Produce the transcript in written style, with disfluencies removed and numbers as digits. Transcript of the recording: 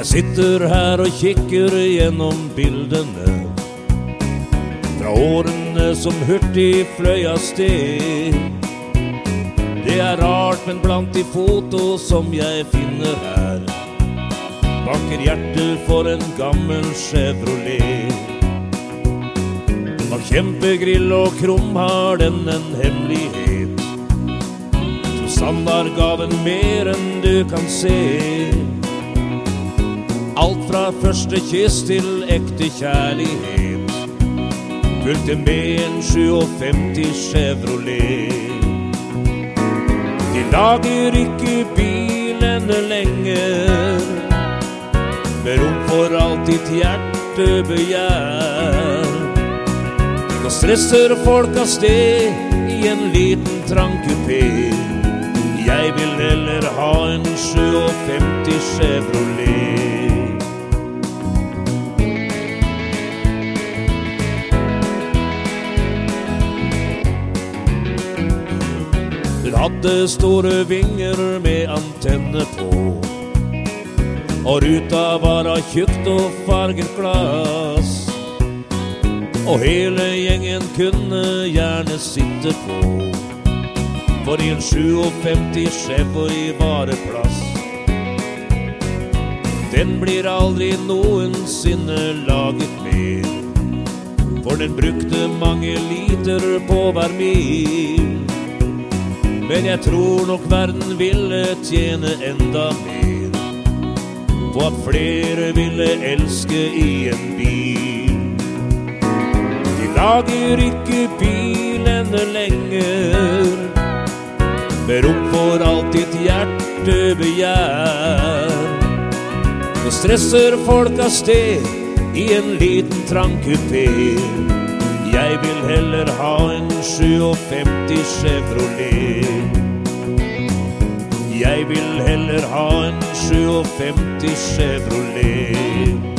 sitter her og kikker gjennom bildene fra årene som hurtig fløy av sted. Det rart, men blant de foto som jeg finner her banker hjertet for en gammel Chevrolet. Av kjempegrill og krum har den en hemmelighet. Susanne ga den mer enn du kan se. Alt fra første kyss til ekte kjærlighet fulgte med en 57 Chevrolet. De lager ikke bilene lenger, med rom for alt ditt hjerte begjær. Nå stresser folk av sted i en liten trang kupé. Jeg vil heller ha en 57 Chevrolet. Den hadde store vinger med antenne på, og ruta var av tjukt og farget glass. Og hele gjengen kunne gjerne sitte på, for i en 57 Chevy var det plass. Den blir aldri noensinne laget mer, for den brukte mange liter på hver mil. Men jeg tror nok verden ville tjene enda mer på at flere ville elske i en bil. De lager ikke bilene lenger, med rom for alt ditt hjerte begjær. Nå stresser folk av sted i en liten trang kupé. Jeg vil heller ha en 57 Chevrolet. Jeg vil heller ha en 57 Chevrolet.